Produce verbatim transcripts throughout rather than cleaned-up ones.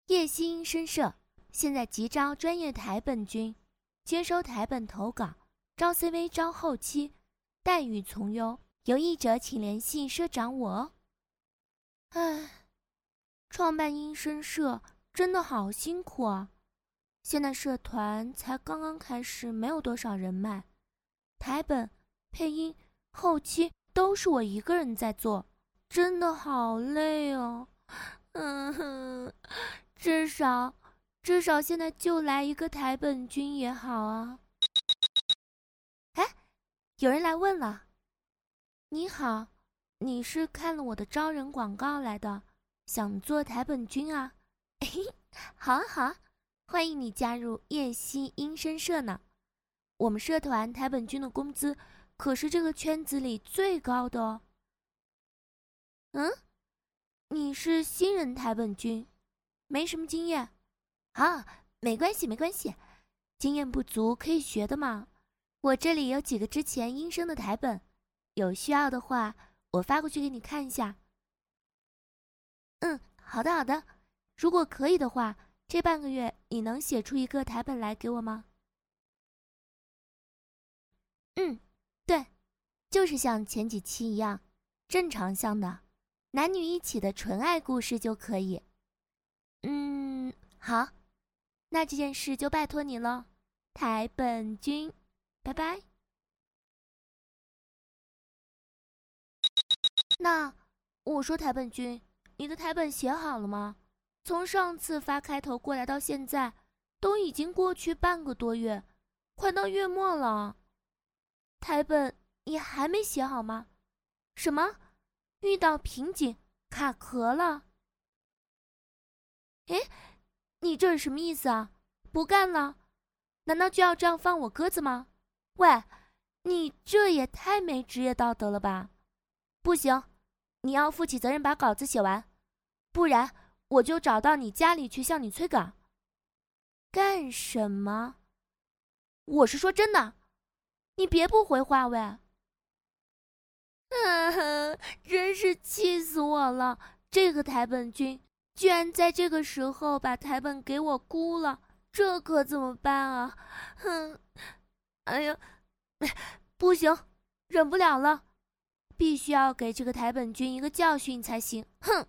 叶希音声社现在急招专业台本君，接收台本投稿，招 C V 招后期，待遇从优，有意者请联系社长我哦。唉，创办音声社真的好辛苦啊！现在社团才刚刚开始，没有多少人脉，台本、配音、后期都是我一个人在做，真的好累哦。嗯哼，至少至少现在就来一个台本君也好啊。哎，有人来问了。你好，你是看了我的招人广告来的，想做台本君啊？好啊好啊，欢迎你加入叶希音声社呢。我们社团台本君的工资可是这个圈子里最高的哦。嗯，你是新人台本君，没什么经验啊？没关系没关系，经验不足可以学的嘛。我这里有几个之前音声的台本，有需要的话我发过去给你看一下。嗯，好的好的，如果可以的话，这半个月你能写出一个台本来给我吗？嗯，对，就是像前几期一样，正常向的，男女一起的纯爱故事就可以。嗯，好，那这件事就拜托你了，台本君，拜拜。那我说台本君，你的台本写好了吗？从上次发开头过来到现在，都已经过去半个多月，快到月末了。台本你还没写好吗？什么？遇到瓶颈，卡壳了？诶，你这是什么意思啊？不干了？难道就要这样放我鸽子吗？喂，你这也太没职业道德了吧！不行，你要负起责任把稿子写完，不然我就找到你家里去向你催稿。干什么？我是说真的，你别不回话喂。嗯，真是气死我了！这个台本君居然在这个时候把台本给我估了，这可怎么办啊？哼，哎呀，不行，忍不了了，必须要给这个台本君一个教训才行！哼！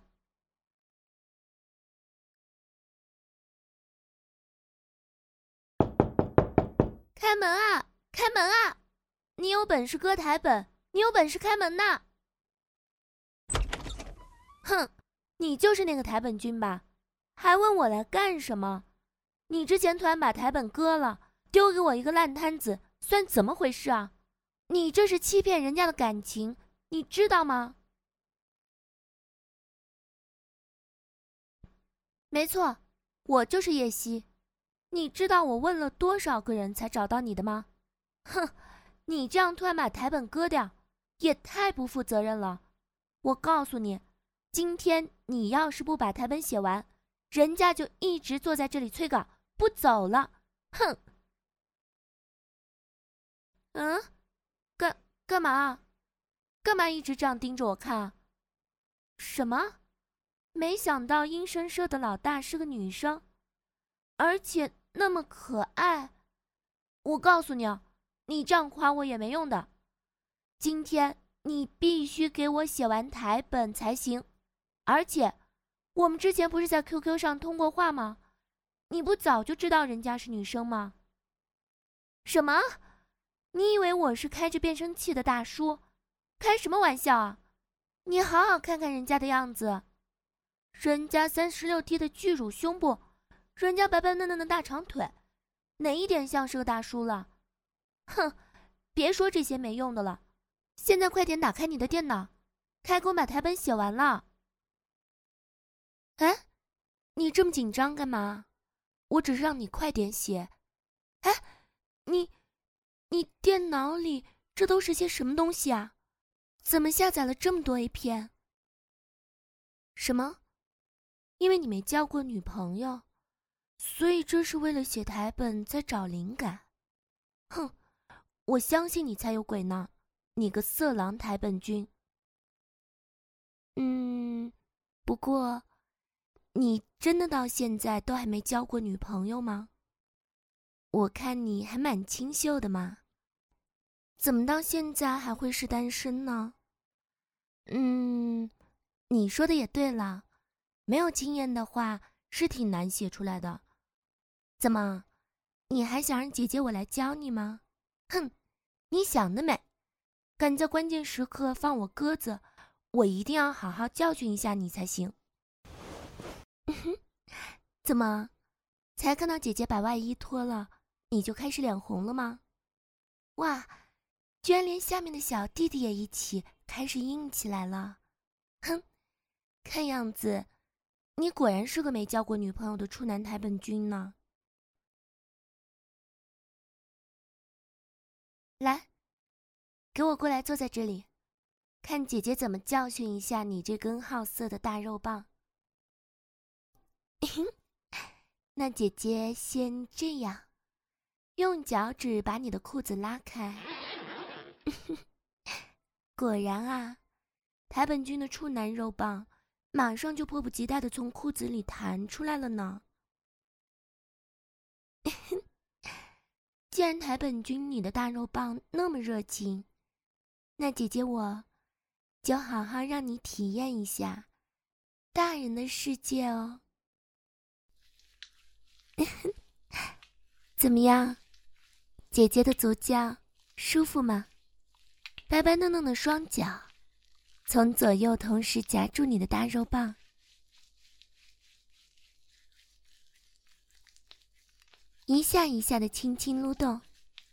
开门啊！开门啊！你有本事割台本，你有本事开门呐！哼，你就是那个台本君吧？还问我来干什么？你之前突然把台本割了，丢给我一个烂摊子，算怎么回事啊？你这是欺骗人家的感情，你知道吗？没错，我就是叶希。你知道我问了多少个人才找到你的吗？哼，你这样突然把台本割掉，也太不负责任了。我告诉你，今天你要是不把台本写完，人家就一直坐在这里催稿不走了。哼！嗯，干干嘛？干嘛一直这样盯着我看啊？什么？没想到音声社的老大是个女生，而且那么可爱。我告诉你啊，你这样夸我也没用的。今天你必须给我写完台本才行，而且我们之前不是在 Q Q 上通过话吗？你不早就知道人家是女生吗？什么？你以为我是开着变声器的大叔？开什么玩笑啊！你好好看看人家的样子，人家三十六 T 的巨乳胸部，人家白白嫩嫩的大长腿，哪一点像是个大叔了？哼，别说这些没用的了，现在快点打开你的电脑，开工把台本写完了。哎，你这么紧张干嘛？我只是让你快点写。哎，你你电脑里这都是些什么东西啊？怎么下载了这么多 A 片？什么？因为你没交过女朋友，所以这是为了写台本在找灵感。哼，我相信你才有鬼呢，你个色狼台本君。嗯，不过你真的到现在都还没交过女朋友吗？我看你还蛮清秀的嘛，怎么到现在还会是单身呢？嗯，你说的也对了，没有经验的话是挺难写出来的。怎么，你还想让姐姐我来教你吗？哼，你想得美！敢在关键时刻放我鸽子，我一定要好好教训一下你才行。怎么，才看到姐姐把外衣脱了，你就开始脸红了吗？哇，居然连下面的小弟弟也一起开始硬起来了。哼，看样子你果然是个没交过女朋友的处男台本君呢。来，给我过来坐在这里，看姐姐怎么教训一下你这根好色的大肉棒。那姐姐先这样，用脚趾把你的裤子拉开。果然啊，台本君的处男肉棒马上就迫不及待地从裤子里弹出来了呢。既然台本君你的大肉棒那么热情，那姐姐我就好好让你体验一下大人的世界哦。怎么样，姐姐的足脚舒服吗？白白嫩嫩的双脚从左右同时夹住你的大肉棒，一下一下的轻轻撸动。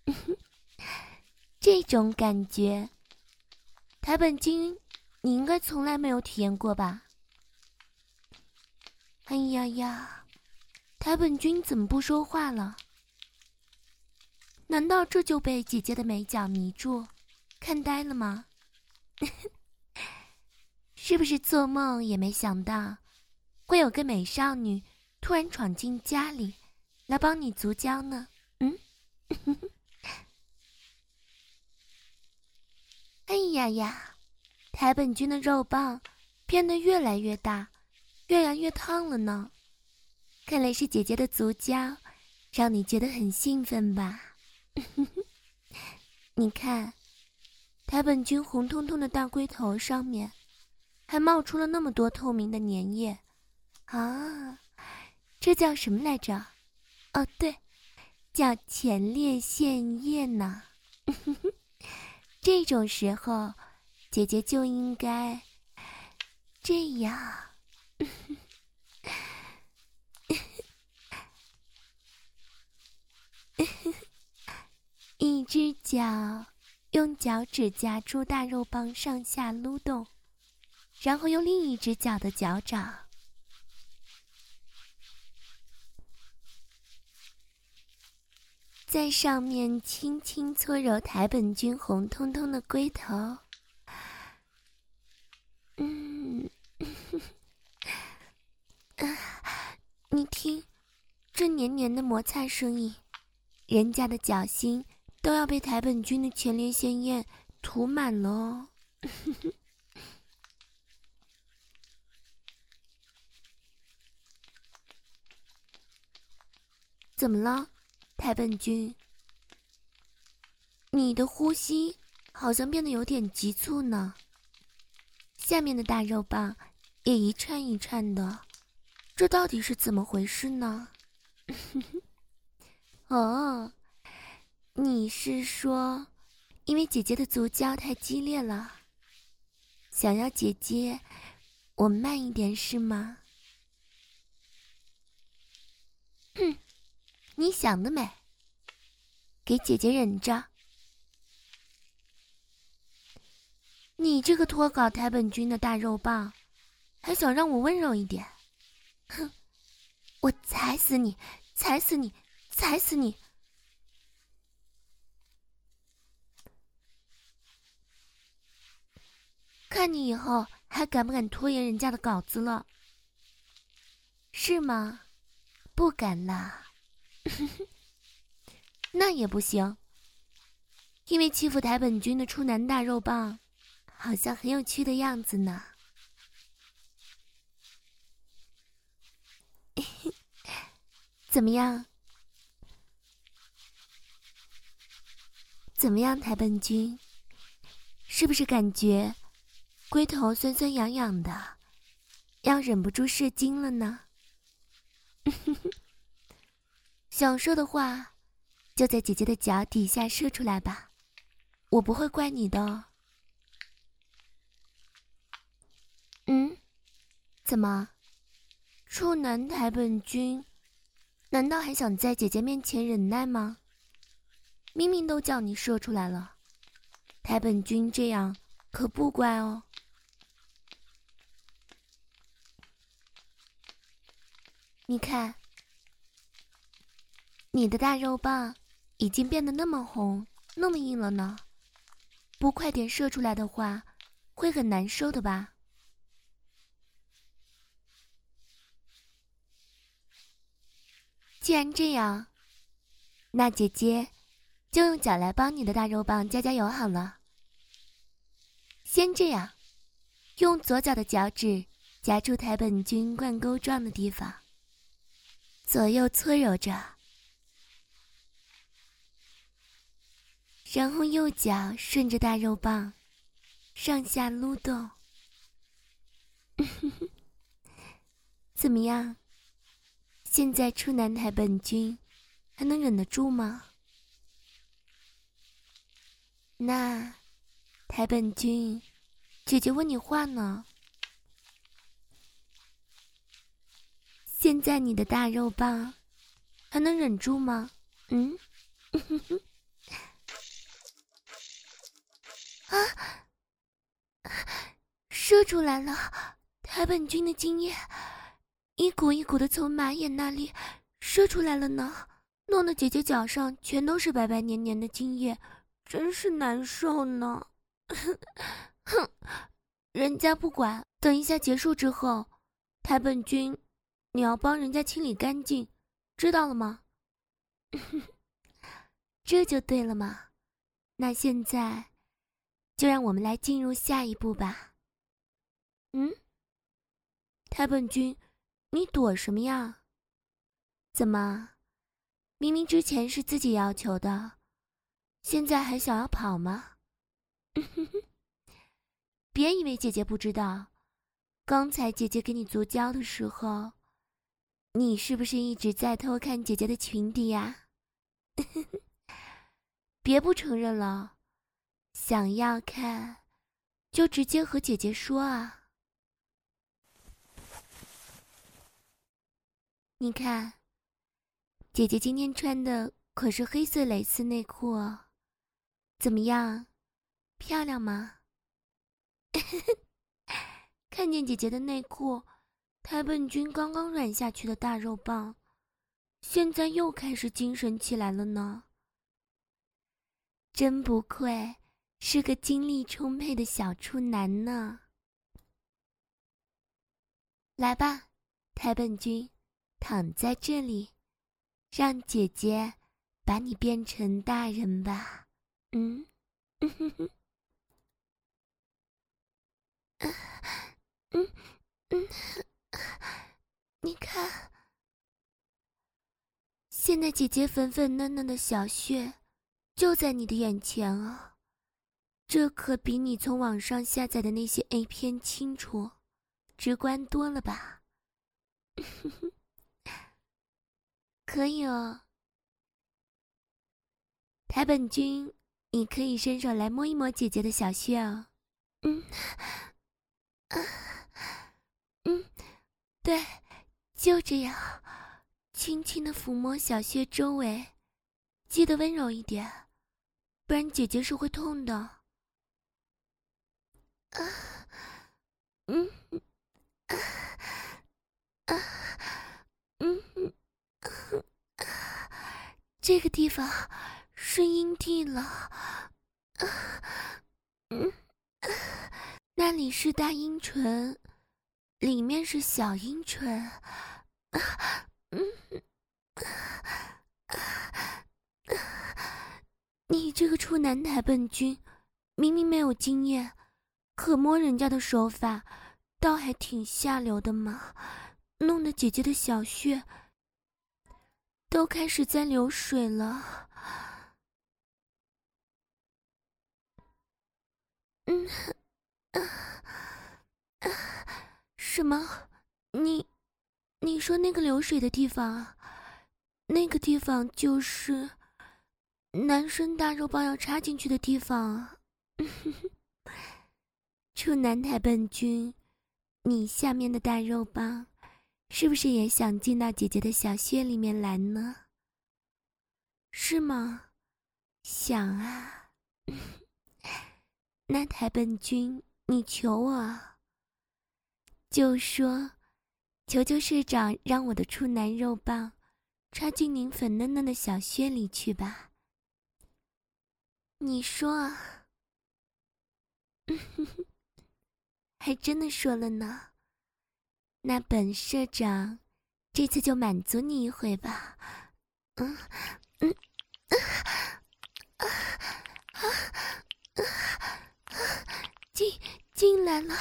这种感觉台本君你应该从来没有体验过吧？哎呀呀，台本君怎么不说话了？难道这就被姐姐的美脚迷住看呆了吗？是不是做梦也没想到会有个美少女突然闯进家里来帮你足交呢？嗯。哎呀呀，台本君的肉棒变得越来越大，越来越烫了呢。看来是姐姐的足交让你觉得很兴奋吧？你看，台本君红彤彤的大龟头上面还冒出了那么多透明的粘液啊，这叫什么来着？哦对，叫前列腺液呢。这种时候姐姐就应该这样。一只脚用脚趾夹住大肉棒上下撸动，然后用另一只脚的脚掌在上面轻轻搓揉台本君红彤彤的龟头。嗯，啊，你听这黏黏的摩擦声音，人家的脚心都要被台本君的前列腺液涂满了哦。怎么了，台本君？你的呼吸好像变得有点急促呢，下面的大肉棒也一串一串的，这到底是怎么回事呢？哦，你是说因为姐姐的足交太激烈了，想要姐姐我慢一点是吗？哼，你想得美，给姐姐忍着。你这个脱稿台本君的大肉棒，还想让我温柔一点？哼，我踩死你，踩死你，踩死你！看你以后还敢不敢拖延人家的稿子了？是吗？不敢啦。那也不行，因为欺负台本君的处男大肉棒好像很有趣的样子呢。 怎么样？怎么样，台本君？是不是感觉龟头酸酸痒痒的，要忍不住射精了呢？想射的话，就在姐姐的脚底下射出来吧，我不会怪你的哦。嗯？怎么？处男台本君，难道还想在姐姐面前忍耐吗？明明都叫你射出来了，台本君这样可不乖哦。你看，你的大肉棒已经变得那么红，那么硬了呢，不快点射出来的话，会很难受的吧？既然这样，那姐姐就用脚来帮你的大肉棒加加油好了。先这样，用左脚的脚趾夹住台本君灌沟状的地方，左右搓揉着，然后右脚顺着大肉棒上下撸动。怎么样？现在处男台本君还能忍得住吗？那台本君，姐姐问你话呢。现在你的大肉棒还能忍住吗？嗯？啊！射出来了，台本君的精液一股一股的从马眼那里射出来了呢，弄得姐姐脚上全都是白白黏黏的精液，真是难受呢。哼，人家不管，等一下结束之后，台本君你要帮人家清理干净，知道了吗？这就对了嘛。那现在就让我们来进入下一步吧。嗯？台本君，你躲什么呀？怎么，明明之前是自己要求的，现在还想要跑吗？别以为姐姐不知道，刚才姐姐给你足交的时候，你是不是一直在偷看姐姐的裙底呀？别不承认了，想要看就直接和姐姐说啊。你看，姐姐今天穿的可是黑色蕾丝内裤哦，怎么样，漂亮吗？看见姐姐的内裤，台本君刚刚软下去的大肉棒，现在又开始精神起来了呢。真不愧是个精力充沛的小处男呢。来吧，台本君，躺在这里，让姐姐把你变成大人吧。嗯，嗯嗯嗯，你看，现在姐姐粉粉嫩嫩的小穴就在你的眼前啊，这可比你从网上下载的那些 A 片清楚、直观多了吧？可以哦，台本君，你可以伸手来摸一摸姐姐的小穴哦。嗯，啊，嗯，对，就这样，轻轻的抚摸小穴周围，记得温柔一点，不然姐姐是会痛的。啊，嗯，啊，啊，嗯，啊，这个地方是阴蒂了，啊，嗯，啊，那里是大阴唇，里面是小阴唇，啊，嗯，啊，你这个处男台本君，明明没有经验，可摸人家的手法倒还挺下流的嘛，弄得姐姐的小穴都开始在流水了。嗯，啊啊，什么？你你说那个流水的地方啊？那个地方就是男生大肉棒要插进去的地方啊。处男台本君，你下面的大肉棒是不是也想进到姐姐的小穴里面来呢？是吗？想啊。那台本君，你求我啊，就说求求社长让我的处男肉棒插进您粉嫩嫩的小穴里去吧。你说啊。还真的说了呢。那本社长这次就满足你一回吧。嗯嗯啊啊啊进进来了。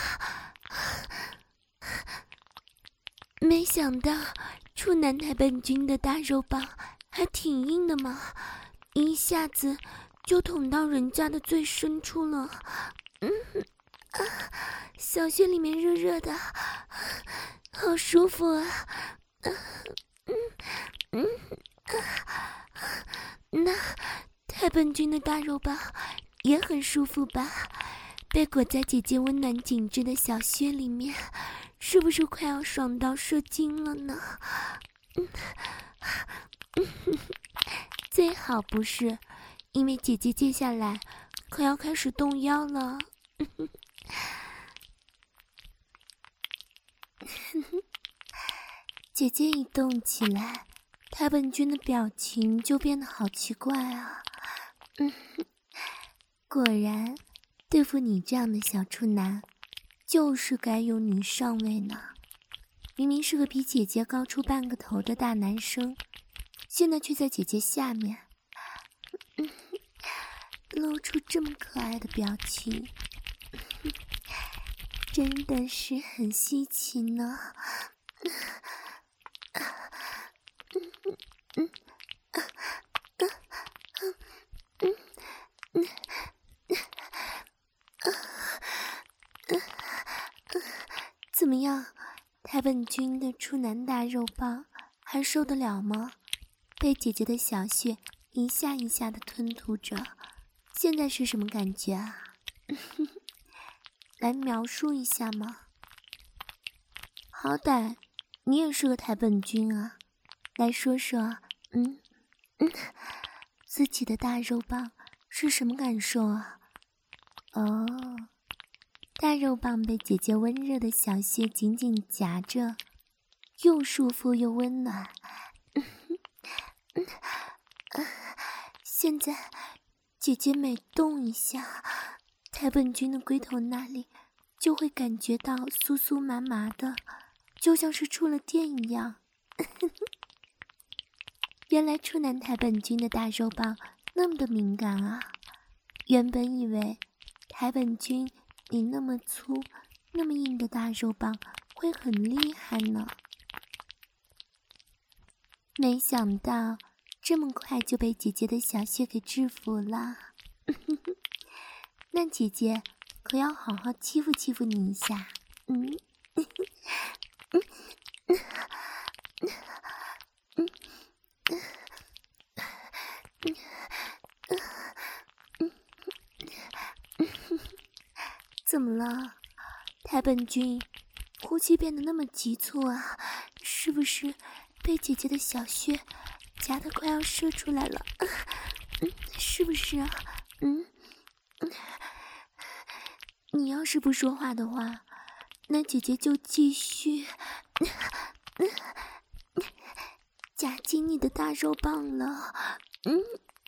没想到处男台本君的大肉棒还挺硬的嘛，一下子就捅到人家的最深处了。嗯啊，小穴里面热热的，好舒服啊。嗯嗯啊，那台本君的大肉棒也很舒服吧？被裹在姐姐温暖紧致的小穴里面，是不是快要爽到射精了呢？嗯嗯，最好不是，因为姐姐接下来可要开始动腰了。姐姐一动起来，台本君的表情就变得好奇怪啊。嗯，果然对付你这样的小处男，就是该用女上位呢。明明是个比姐姐高出半个头的大男生，现在却在姐姐下面，嗯，露出这么可爱的表情，真的是很稀奇呢。怎么样，台本君的处男大肉棒还受得了吗？被姐姐的小穴一下一下的吞吐着，现在是什么感觉啊？来描述一下吗？好歹你也是个台本君啊，来说说，嗯嗯，自己的大肉棒是什么感受啊？哦，大肉棒被姐姐温热的小穴紧紧夹着，又舒服又温暖。现在姐姐每动一下，台本君的龟头那里就会感觉到酥酥麻麻的，就像是触了电一样。原来处男台本君的大肉棒那么的敏感啊！原本以为台本君你那么粗那么硬的大肉棒会很厉害呢，没想到这么快就被姐姐的小穴给制服了。那姐姐可要好好欺负欺负你一下。嗯怎么了，台本君？呼吸变得那么急促啊，是不是被姐姐的小穴夹得快要射出来了？嗯，是不是啊？嗯，你要是不说话的话，那姐姐就继续夹紧你的大肉棒了。嗯。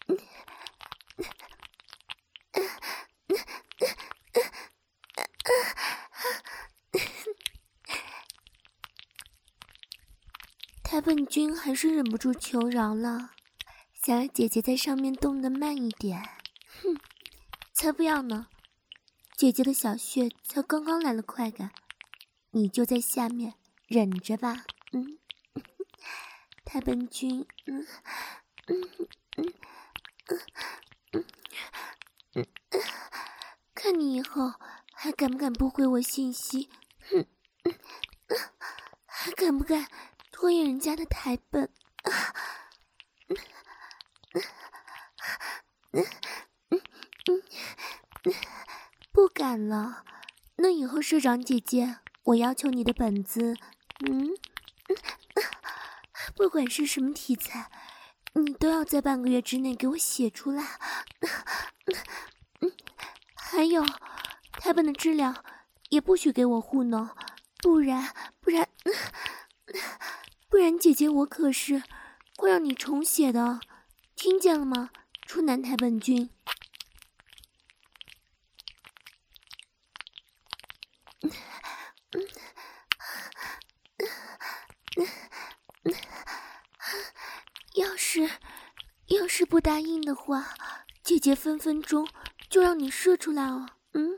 台本君还是忍不住求饶了，想让姐姐在上面动得慢一点。哼，才不要呢！姐姐的小穴才刚刚来了快感，你就在下面忍着吧。嗯， 台本君，嗯嗯嗯嗯嗯嗯，看你以后还敢不敢不回我信息？嗯嗯嗯，还敢不敢拖延人家的台本？啊，嗯嗯嗯嗯嗯嗯，不敢了。那以后社长姐姐，我要求你的本子，嗯嗯，不管是什么题材，你都要在半个月之内给我写出来。嗯，还有台本的质量也不许给我糊弄，不然不然不然姐姐我可是会让你重写的，听见了吗？处男台本君。要是要是不答应的话，姐姐分分钟就让你射出来哦。嗯，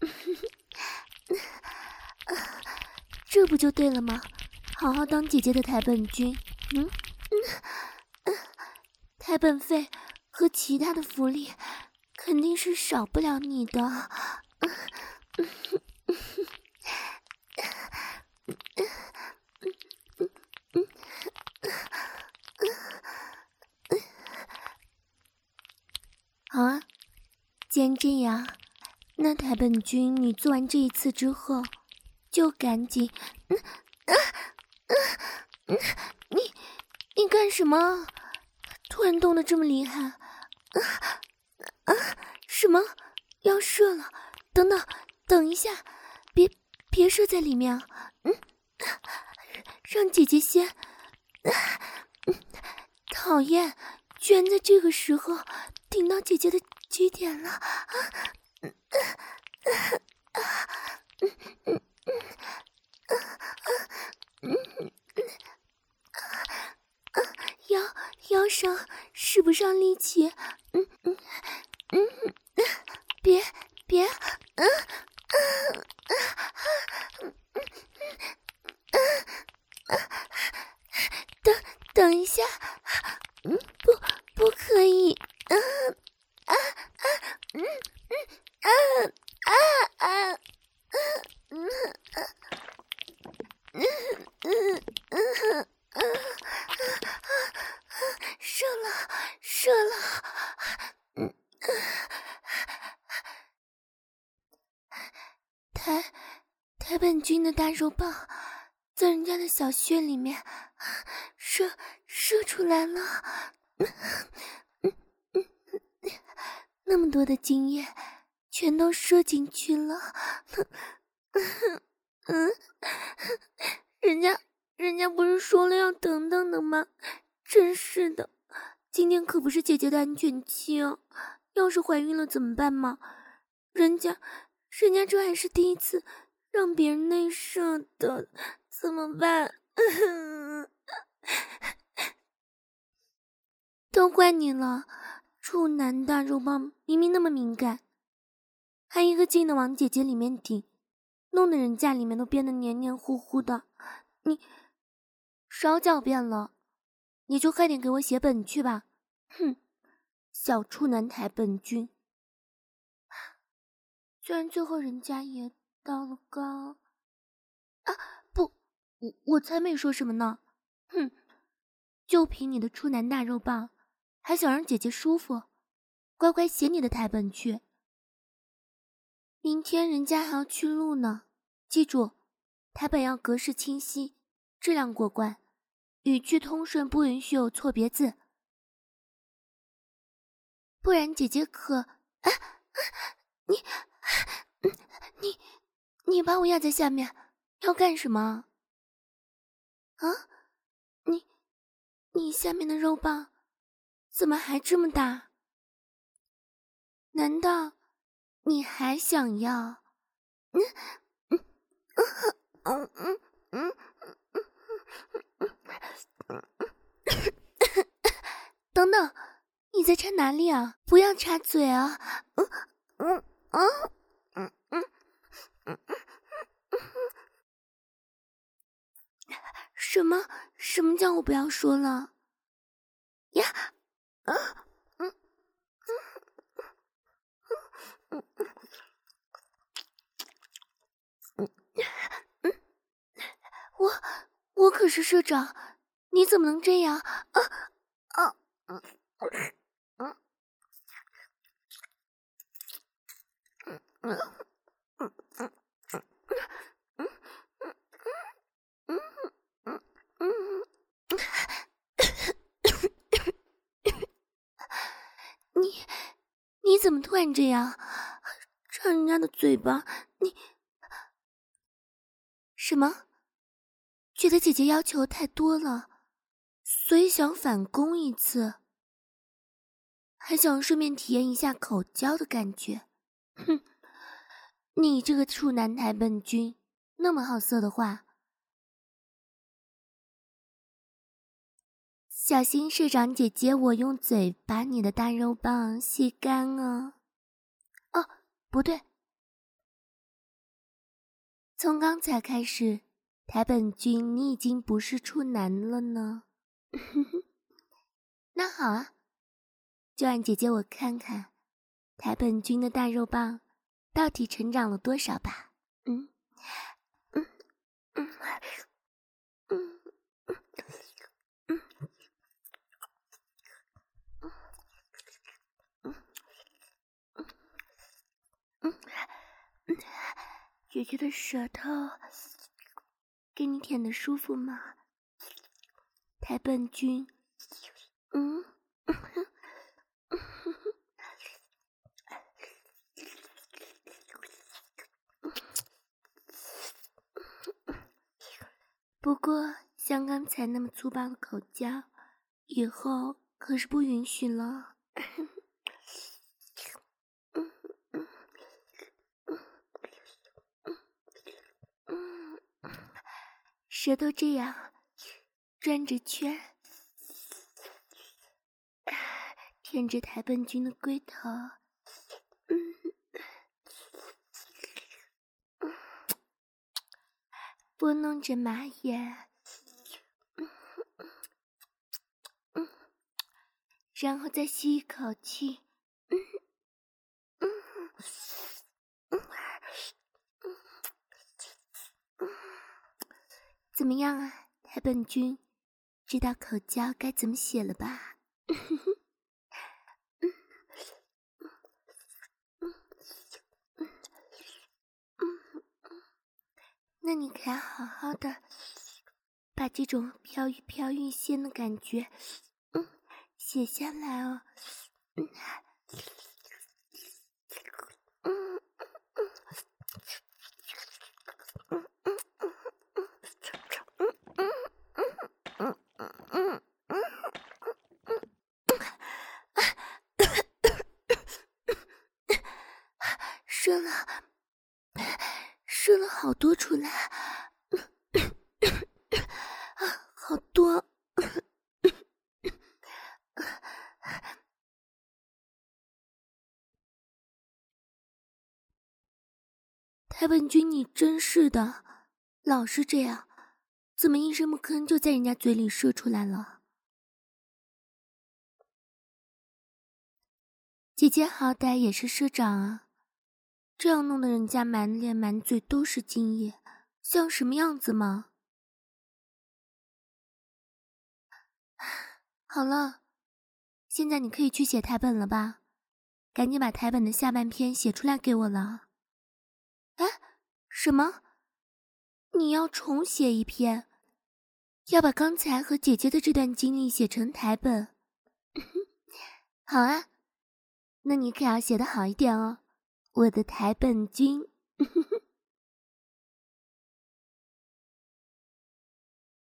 这不就对了吗？好好当姐姐的台本君。嗯嗯，台本费和其他的福利肯定是少不了你的。好啊，既然这样，那台本君你做完这一次之后，就赶紧……嗯啊啊嗯，你你干什么？突然动得这么厉害？啊啊！什么？要射了？等等，等一下，别别射在里面啊！嗯，让姐姐先。啊嗯，讨厌，居然在这个时候顶到姐姐的基点了！啊嗯啊嗯嗯嗯啊啊嗯嗯啊腰腰上使不上力气，嗯嗯嗯，别别，嗯啊啊嗯嗯啊，等等一下，嗯，不不可以，啊啊啊，嗯嗯啊啊啊，嗯啊嗯嗯嗯嗯。射了，射了！嗯，台台本君的大肉棒在人家的小穴里面射射出来了，嗯嗯，那么多的精液全都射进去了，嗯，人家人家不是说了要等等的吗？真是的。今天可不是姐姐的安全期哦，要是怀孕了怎么办嘛？人家，人家这还是第一次让别人内射的，怎么办？都怪你了，处男大肉棒明明那么敏感，还一个劲的往姐姐里面顶，弄得人家里面都变得黏黏糊糊的。你少狡辩了，你就快点给我写本去吧。哼，小处男台本君。虽然最后人家也到了高啊，不，我我才没说什么呢。哼，就凭你的处男大肉棒，还想让姐姐舒服？乖乖写你的台本去。明天人家还要去录呢，记住，台本要格式清晰，质量过关，语句通顺，不允许有错别字，不然姐姐可……啊啊，你，你，你把我压在下面，要干什么？啊，你，你下面的肉棒怎么还这么大？难道你还想要？嗯嗯嗯嗯嗯嗯，等等，你在插哪里啊？不要插嘴啊！嗯嗯嗯嗯嗯嗯嗯，什么什么叫我不要说了？呀，啊，嗯，嗯，嗯，嗯，我我可是社长，你怎么能这样？啊啊，嗯，嗯，嗯，嗯，嗯。你你怎么突然这样？张人家的嘴巴，你什么？觉得姐姐要求太多了，所以想反攻一次，还想顺便体验一下口交的感觉。哼，你这个处男台本君，那么好色的话，小心社长姐姐我用嘴把你的大肉棒吸干啊！哦，不对，从刚才开始，台本君你已经不是处男了呢。那好啊，就让姐姐我看看台本君的大肉棒到底成长了多少吧。嗯嗯嗯嗯嗯嗯嗯嗯，姐姐的舌头给你舔的舒服吗？台本君，嗯。不过像刚才那么粗暴的口交，以后可是不允许了。舌头这样转着圈，舔着台本君的龟头，嗯，拨弄着马眼，嗯，然后再吸一口气，嗯嗯嗯嗯，怎么样啊，台本君？知道口交该怎么写了吧？那你可要好好的把这种飘逸飘逸仙的感觉，嗯，写下来哦。嗯嗯嗯嗯嗯嗯嗯射了，射了好多出来，啊，好多。台本君，你真是的，老是这样，怎么一声不吭就在人家嘴里射出来了？姐姐好歹也是社长啊，这样弄得人家满脸满嘴都是精液，像什么样子吗？好了，现在你可以去写台本了吧？赶紧把台本的下半篇写出来给我了。哎，什么？你要重写一篇？要把刚才和姐姐的这段经历写成台本？好啊，那你可要写得好一点哦，我的台本君。